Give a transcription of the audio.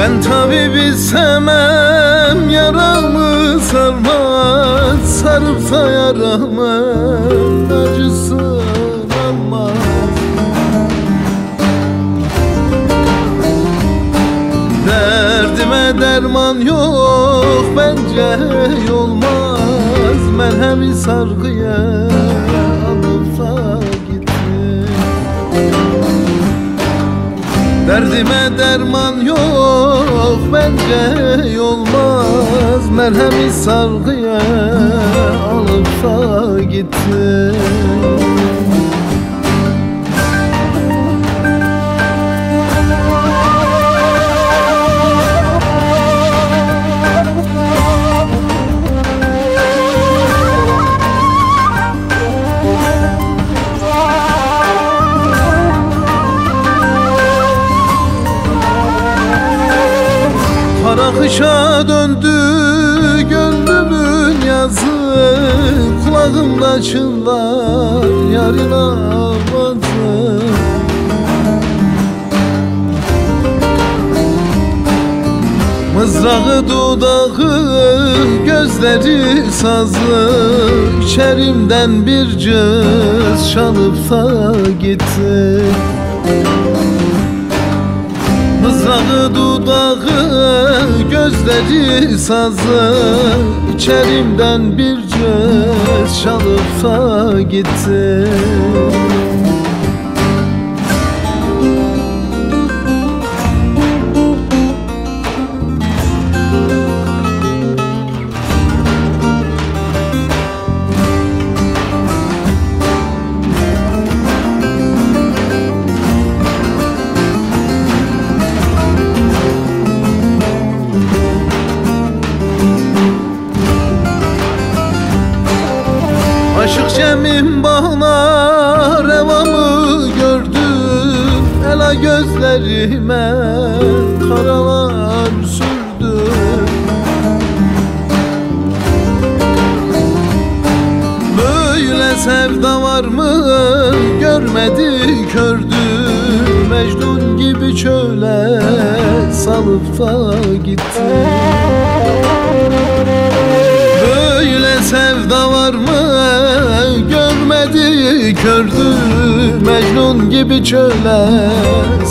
Ben tabibi sevmem, yaramı sarmaz. Sarıpsa yaramın acısı almaz. Derdime derman yok, bence olmaz. Merhemi sargıya alıpsa gitti. Derdime derman yok, bence olmaz. Merhemi sargıya alıpsa gitti. Kara kışa döndü gönlümün yazı. Kulağımda çınlar yarın avazı. Mızrağı dudağı, gözleri sazı. İçerimden bir cız çalıpsa gitti. Mızrağı dudağı, gözleri sazı. İçerimden bir cız çalıpsa gitti. Aşık Cem'in bağlar revamı gördüm. Ela gözlerime karalar sürdü. Böyle sevda var mı görmedi kördü. Mecnun gibi çöle salıp da gitti. Böyle sevda var mı görmedi kördü. Mecnun gibi çöle